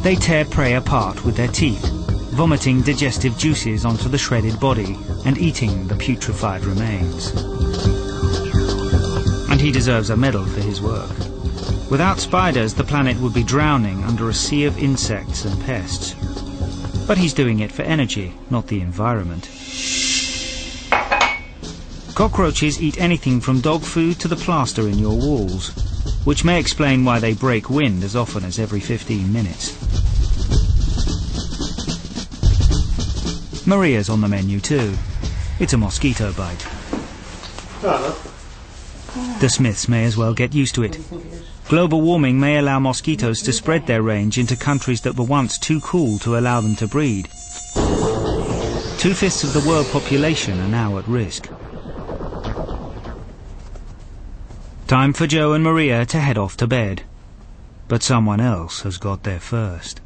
They tear prey apart with their teeth, vomiting digestive juices onto the shredded body and eating the putrefied remains. And he deserves a medal for his work. Without spiders, the planet would be drowning under a sea of insects and pests. But he's doing it for energy, not the environment. Cockroaches eat anything from dog food to the plaster in your walls, which may explain why they break wind as often as every 15 minutes. Maria's on the menu too. It's a mosquito bite. The Smiths may as well get used to it. Global warming may allow mosquitoes to spread their range into countries that were once too cool to allow them to breed. 2/5 of the world population are now at risk. Time for Joe and Maria to head off to bed. But someone else has got there first.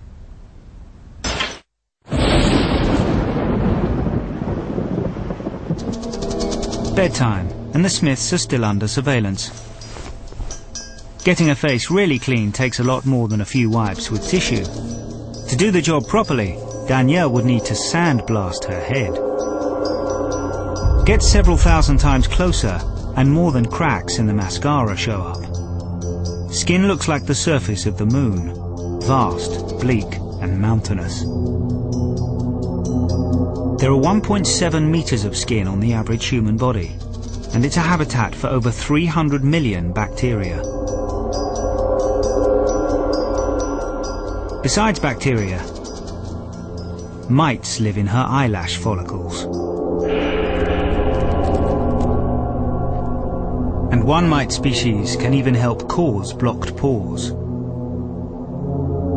Bedtime, and the Smiths are still under surveillance. Getting a face really clean takes a lot more than a few wipes with tissue. To do the job properly, Danielle would need to sandblast her head. Get several thousand times closer, and more than cracks in the mascara show up. Skin looks like the surface of the moon, vast, bleak, and mountainous. There are 1.7 meters of skin on the average human body, and it's a habitat for over 300 million bacteria. Besides bacteria, mites live in her eyelash follicles. And one mite species can even help cause blocked pores.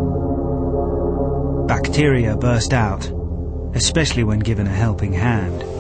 Bacteria burst out, especially when given a helping hand.